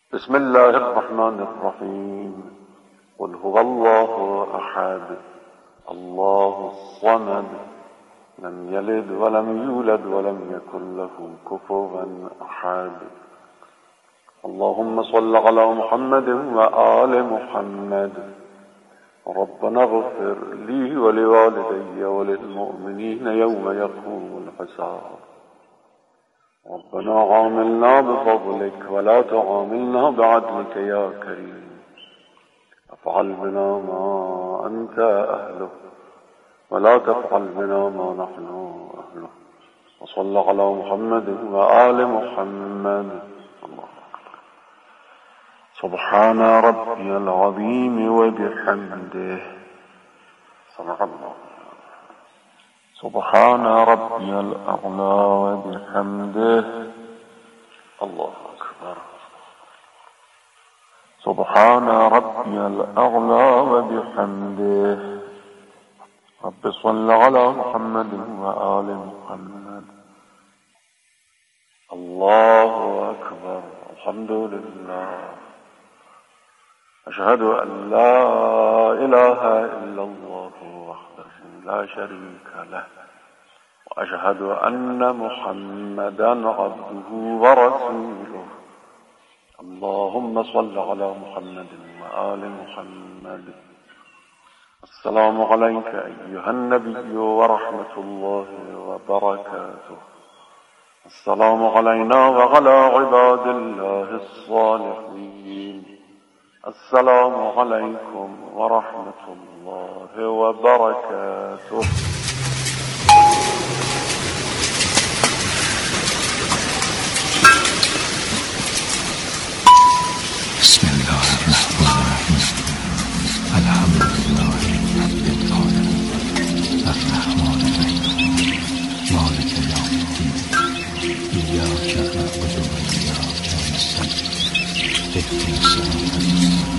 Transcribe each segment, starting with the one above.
بسم الله الرحمن الرحيم. قل هو الله أحد الله الصمد لم يلد ولم يولد ولم يكن له كفوا أحد. اللهم صل على محمد وآل محمد. ربنا اغفر لي ولوالدي وللمؤمنين يوم يقوم الحساب. ربنا عاملنا بفضلك ولا تعاملنا بعدلك يا كريم. افعل بنا ما أنت أهله ولا تفعل بنا ما نحن أهله. وصلى على محمد وآل محمد. الله أكبر. سبحان ربي العظيم وبحمده. صدق الله. سبحان ربي الأعلى وبحمده. الله أكبر. سبحان ربي الأعلى وبحمده. رب صل على محمد وآل محمد. الله أكبر. الحمد لله. أشهد أن لا إله إلا الله وحده لا شريك له وأشهد أن محمدا عبده ورسوله. اللهم صل على محمد وآل محمد. السلام عليك أيها النبي ورحمة الله وبركاته. السلام علينا وعلى عباد الله الصالحين. السلام عليكم ورحمة الله وبركاته. بسم الله الرحمن الرحيم. الحمد لله رب العالمين الرحمن الرحيم مالك يوم الدين إياك نعبد وإياك نستعين اهدنا الصراط المستقيم.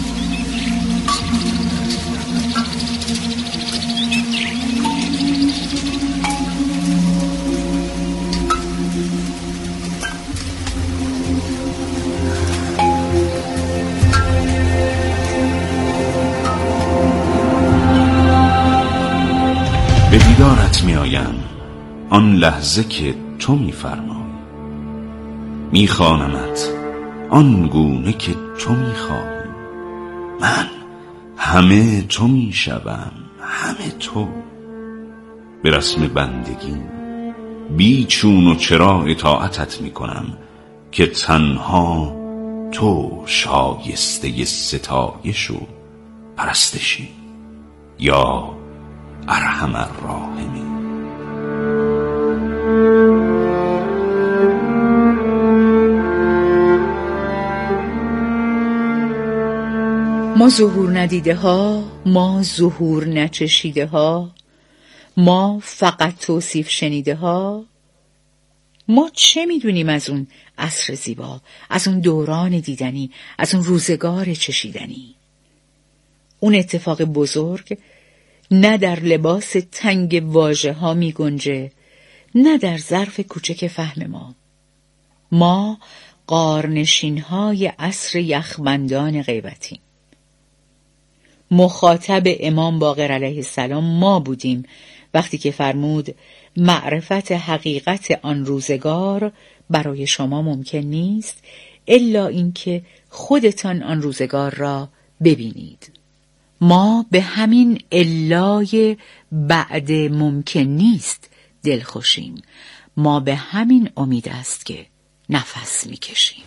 به دیدارت می آیم آن لحظه که تو می فرمایی، می خوانمت آن گونه که تو می خواهی. من همه تو می شوم، همه تو. به رسم بندگی بی چون و چرا اطاعتت می کنم که تنها تو شایسته ستایش و پرستشی یا ارحم الراحمین. ما ظهور ندیده ها، ما ظهور نچشیده ها، ما فقط توصیف شنیده ها. ما چه میدونیم از اون عصر زیبا، از اون دوران دیدنی، از اون روزگار چشیدنی؟ اون اتفاق بزرگ نه در لباس تنگ واژه ها می گنجه، نه در ظرف کوچک فهم ما. ما غارنشین های عصر یخبندان غیبتیم. مخاطب امام باقر علیه السلام ما بودیم وقتی که فرمود معرفت حقیقت آن روزگار برای شما ممکن نیست الا اینکه خودتان آن روزگار را ببینید. ما به همین الای بعد ممکن نیست دلخوشیم. ما به همین امید است که نفس میکشیم.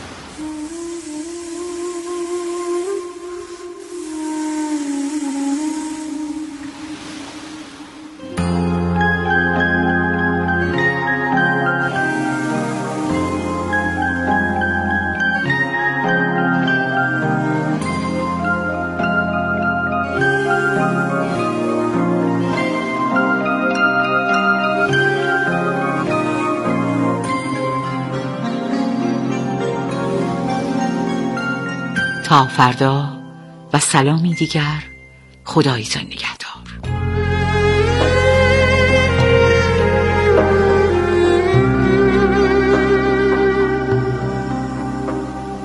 تا فردا و سلامی دیگر. خدایتان نگهدار.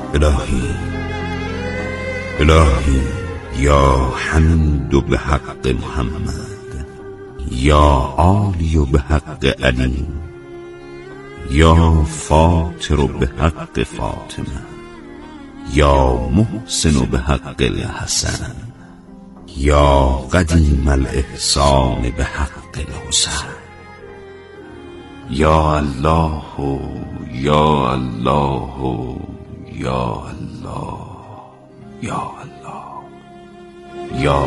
الهی یا حمید به حق محمد، یا عالی به حق علی، یا فاطر به حق فاطمه، یا محسن به حق الحسن، یا قدیم الاحسان به حق الحسن. یا الله یا الله یا الله یا الله یا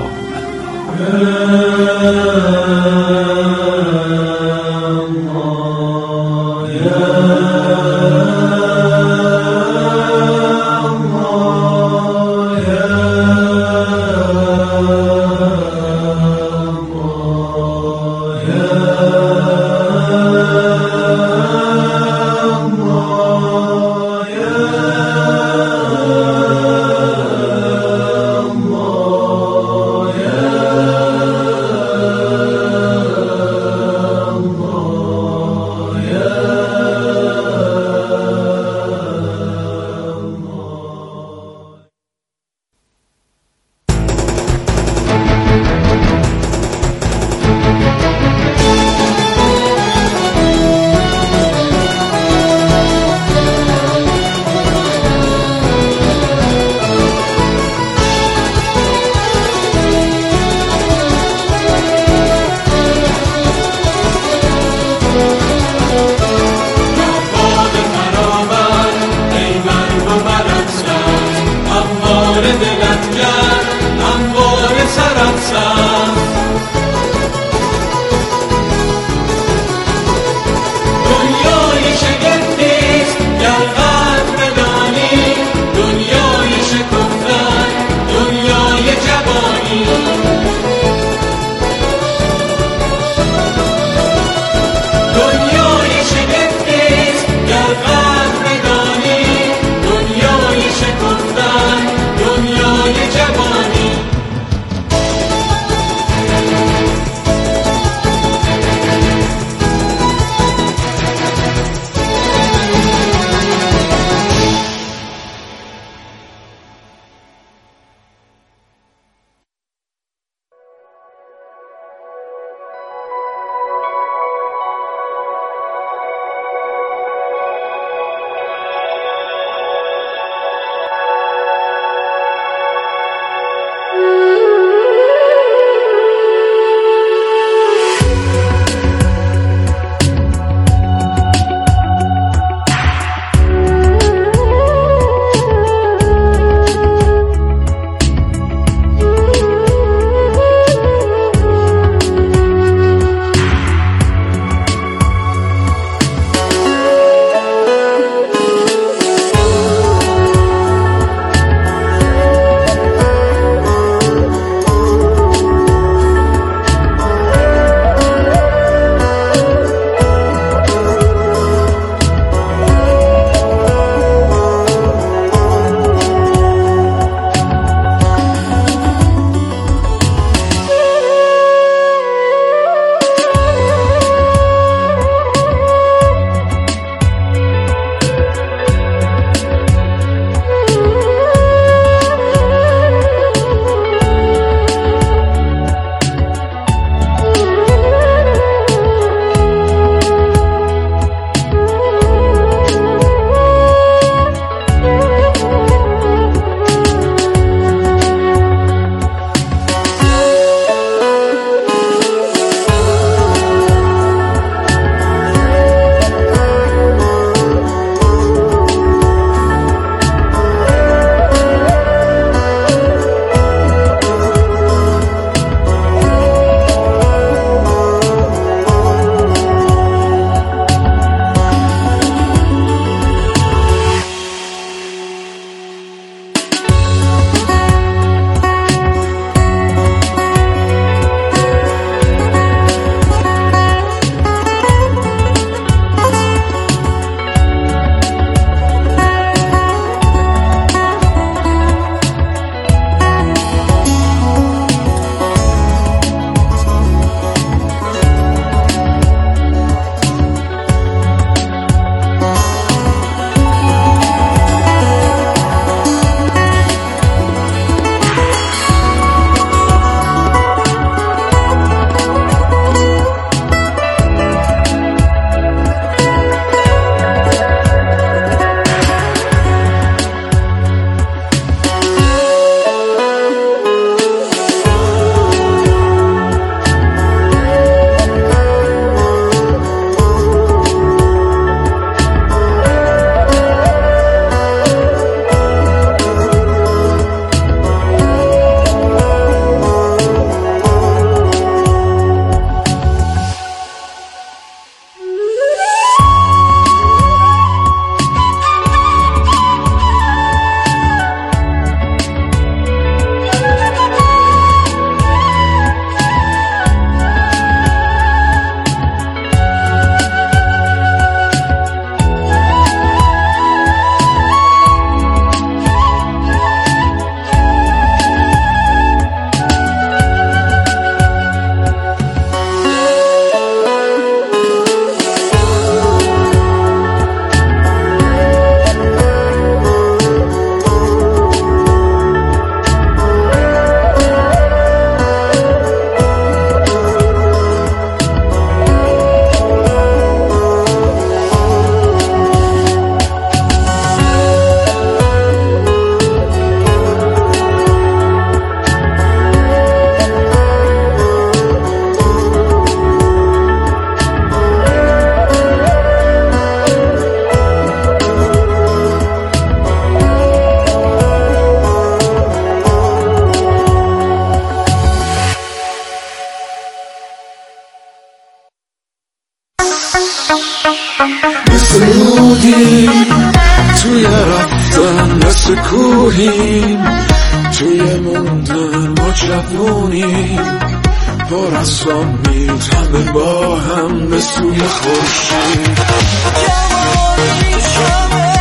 مثل کوهیم توی موندن ما جوونیم بار از آن میتمه با هم به سوی خورشید جوانی شمه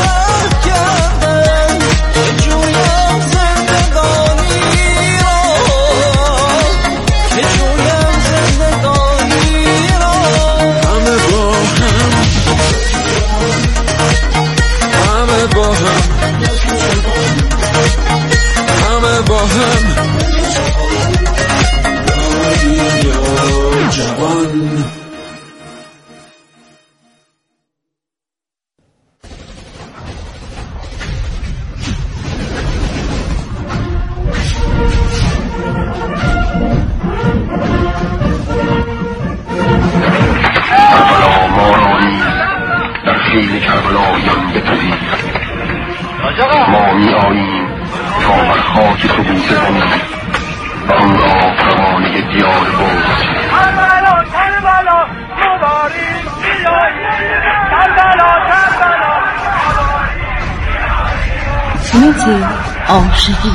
کردن جویم زندگانی را جویم زندگانی را همه با هم همه با هم همه با هم جوان در خیل کربلایان بپذیر ما می آییم تا بر خاک تو بوسه کنیم و آن را پروانه دیار بود کربلا کربلا مبارک کربلا کربلا نوت عاشقی.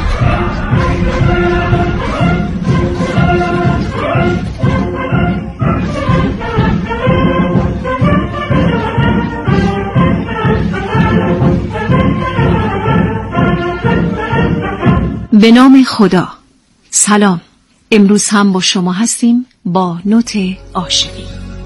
به نام خدا. سلام، امروز هم با شما هستیم با نوت عاشقی.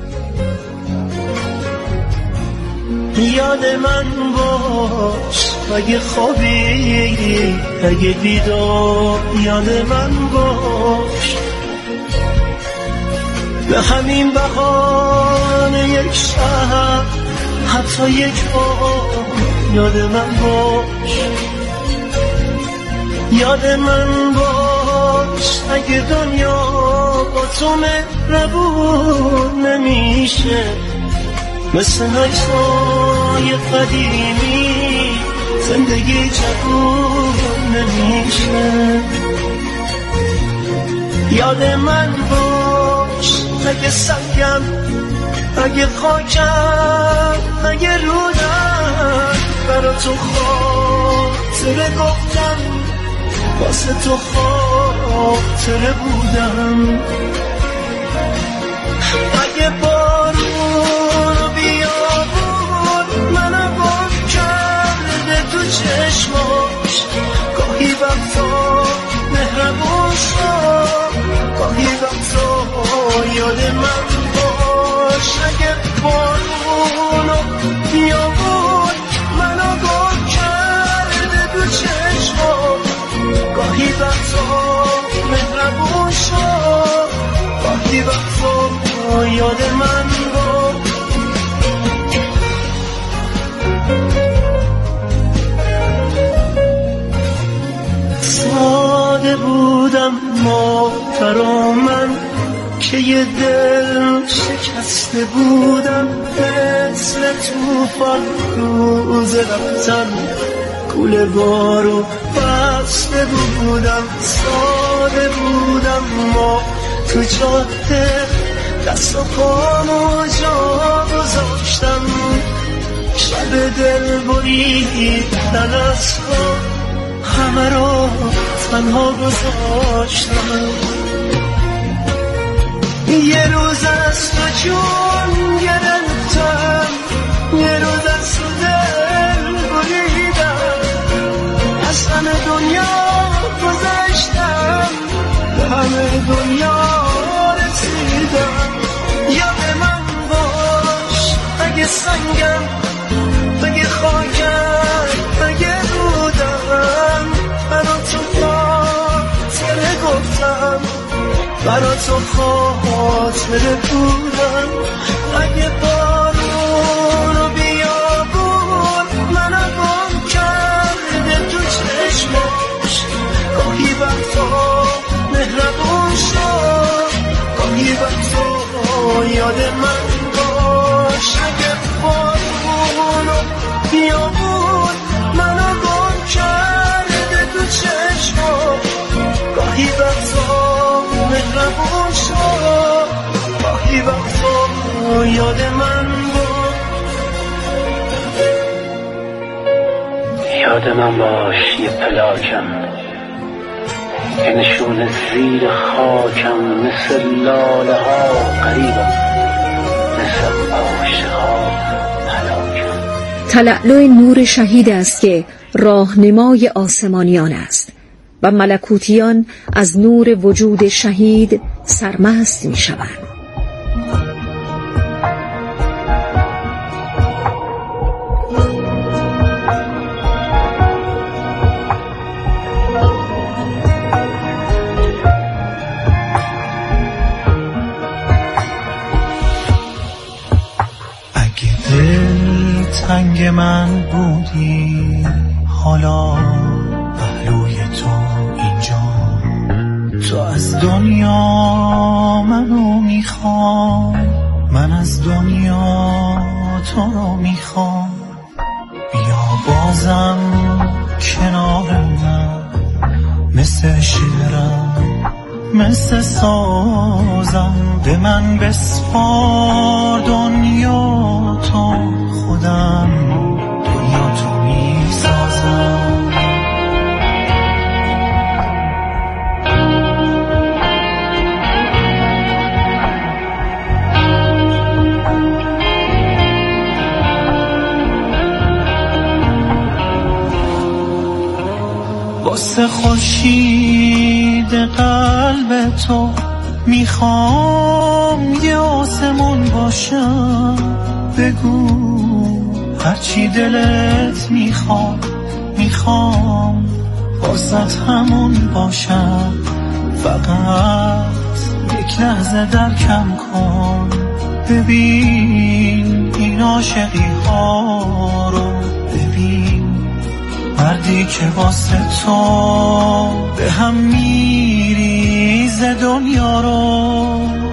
یاد من باش اگه خوابی اگه بیدار یاد من باش به همین بهانه یک شب حتی یک بار یاد من باش یاد من باش اگه دنیا با تو مهربون نمیشه مثل عکسای قدیمی زندگی جوون نمیشه یاد من باش اگه سنگم اگه خاکم اگه رودم برا تو خاطره گفتم واسه تو خاطره بودم اگه بارون بیابون منو گم کرده تو چشماش گاهی وقتا مهربون شد گاهی وقتا یاد من باش اگه بارون بیابون منو گم کرده تو چشماش گاهی وقتا مهربون شد گاهی وقتا یاد من بود ساده بودم محترمم که یه دل شکسته بودم مثل توفان روز رفتن کوله بارو بسته بودم ساده بودم ما تو جاده دست و پامو جا گذاشتم شب دل بریدن از تو همه رو تنها گذاشتم یه روز از تو جون گرفتم یه روز از تو دل بریدم از همه دنیا گذشتم به همه دنیا رسیدم یاد من باش اگه سنگم اگه خاکم اگه رودم برا تو خاطره گفتم برا تو خاطره بودم اگه بارون بیابون منو گم کرده تو چشماش گاهی وقتا مهربون شد گاهی وقتا یاد من باش اگه بارون بیابون منو گم کرده تو چشماش گاهی وقتا مهربون شد گاهی وقتا یاد من بود یاد من باش یه پلاکم که نشون زیر خاکم، مثل لاله ها قریبم، مثل عاشقا هلاکم. تلألؤ نور شهید است که راهنمای آسمانیان است و ملکوتیان از نور وجود شهید سرمست می شوند. تنگ من بودی حالا پهلوی تو اینجا، تو از دنیا منو میخوام، من از دنیا تو رو میخوام. بیا بازم کنار من، مثل شعرم مثل سازم، به من بسپار دنیا تو، خودم دنیا تو می سازم. واسه خورشید قلب تو میخوام یه آسمون باشم، بگو هرچی دلت میخوام واسط همون باشم. فقط یک لحظه درکم کن، ببین این عاشقی ها رو، ببین مردی که واسه تو به هم میریزه دنیا رو.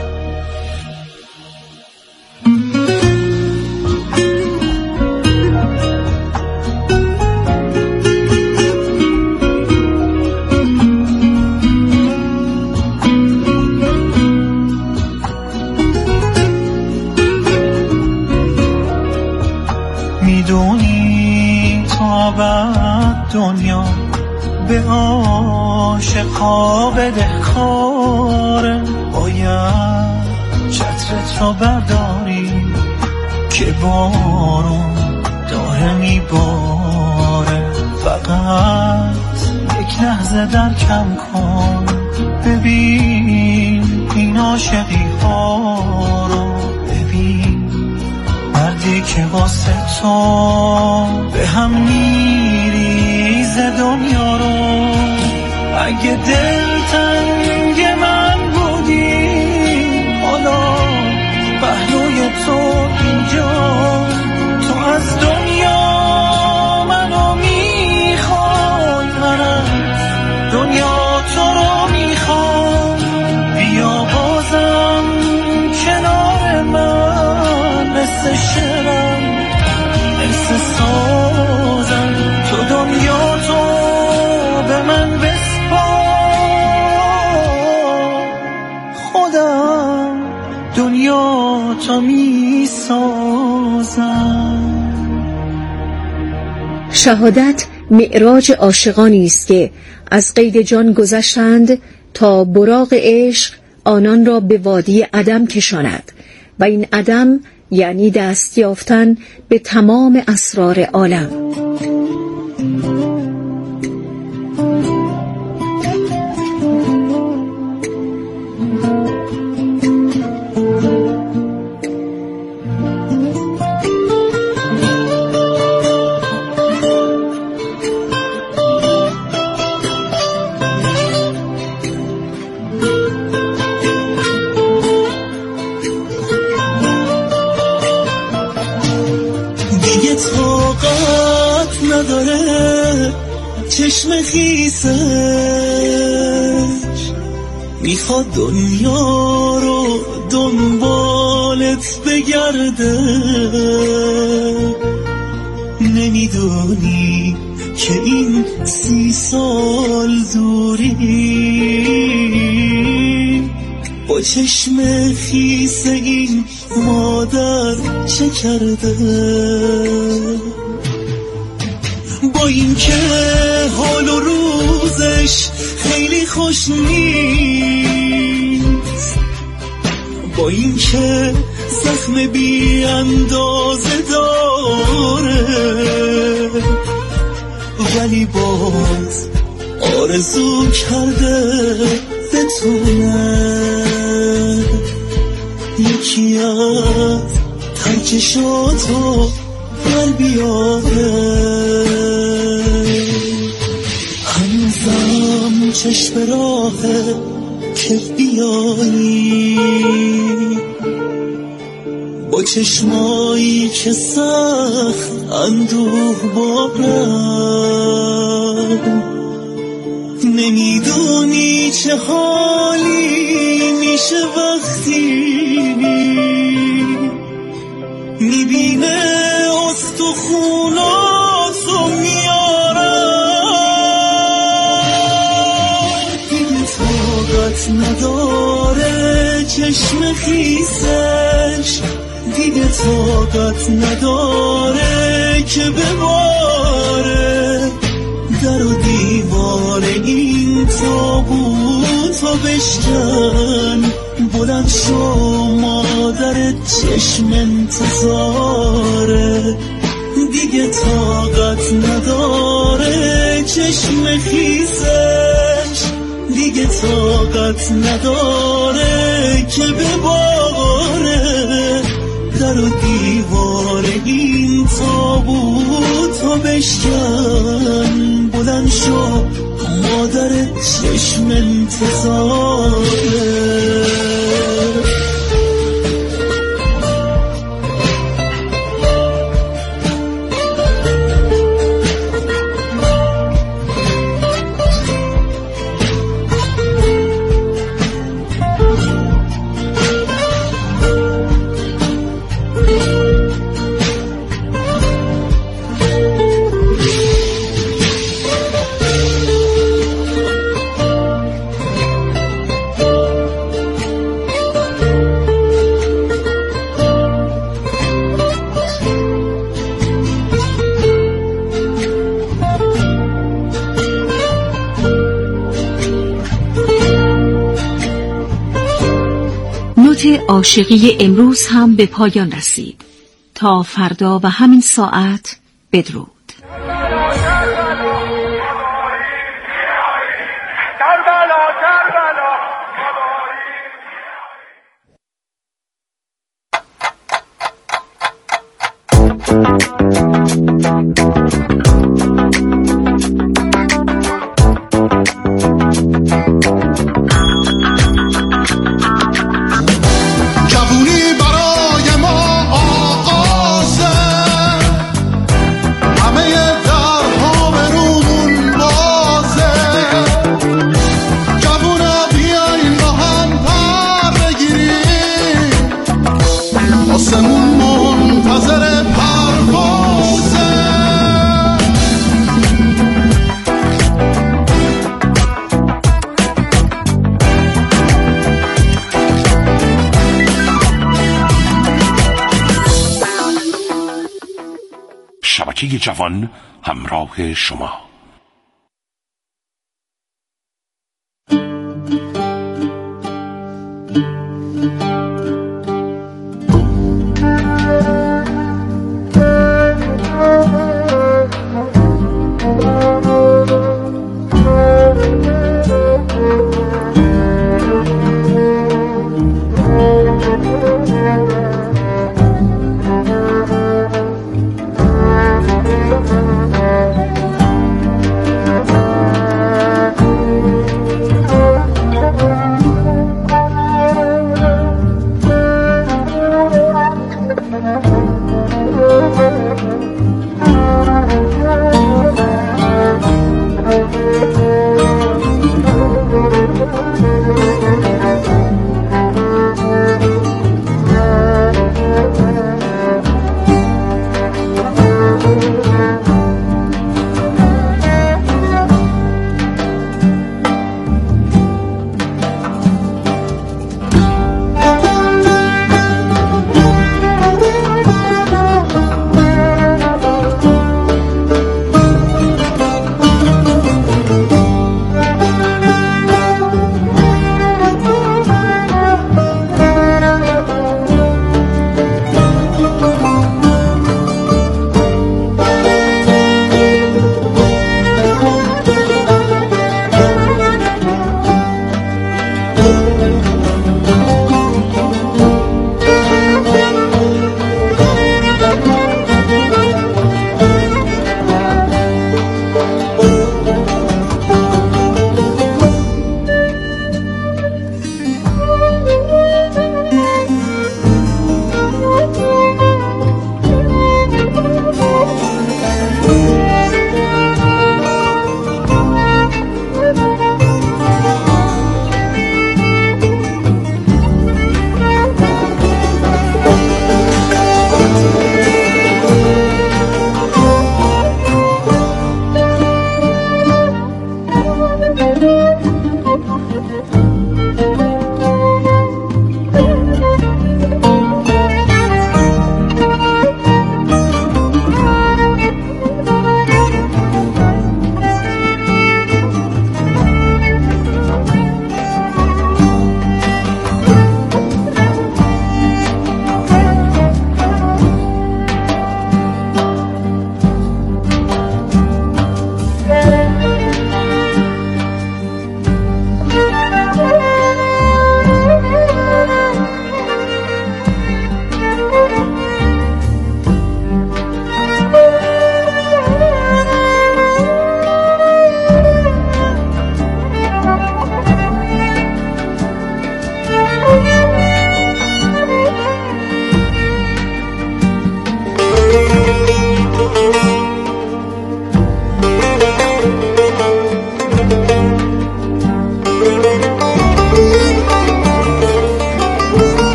میدونی تو ابد دنیا به عاشقا بدهکاره، باید چترت رو برداری که بارون داره میباره. فقط یک لحظه درکم کن، ببین این عاشقی ها رو، ببین مردی که واسه تو به هم میریزه دنیا رو. اگه دلتنگ من بودی حالا پهلوی تو اینجا، تو از دنیا منو میخوای، منم دنیا تو رو میخوام. بیا بازم کنار من، مثل شعرم مثل سازم، تو دنیا تو به من دنیا تو می سازم. شهادت معراج عاشقانی است که از قید جان گذشتند تا براق عشق آنان را به وادی عدم کشاند و این عدم یعنی دست یافتن به تمام اسرار عالم. چشم خیسش میخواد دنیا رو دنبالت بگرده، نمیدونی که این 30 سال دوری با چشم خیس این مادر چه کرده. با اینکه حال و روزش خیلی خوش نیست، با اینکه زخم بی اندازه داره، ولی باز آرزو کرده بتونه یکی از ترکشاتو بر بیاره. هنوزم چشم راهه که بیایی، با چشمایی که سخت اندوه بارن، نمیدونی چه حالی میشه وقتی میبینه استخوناتو میارن. دیگه طاقت نداره چشم خیسش، دیگه طاقت نداره که بباره در و دیوار این تابوتو بشکن. بلند شو مادر چشم انتظاره، دیگه طاقت نداره چشم خیسش، دیگه طاقت نداره که بباره در و دیوار این تابوتو بشکن. بلند شو مادر چشم انتظاره. عاشقی امروز هم به پایان رسید. تا فردا و همین ساعت بدرود. شبکه جوان همراه شما.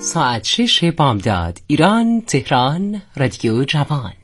ساعت 6 بامداد، ایران، تهران، رادیو جوان.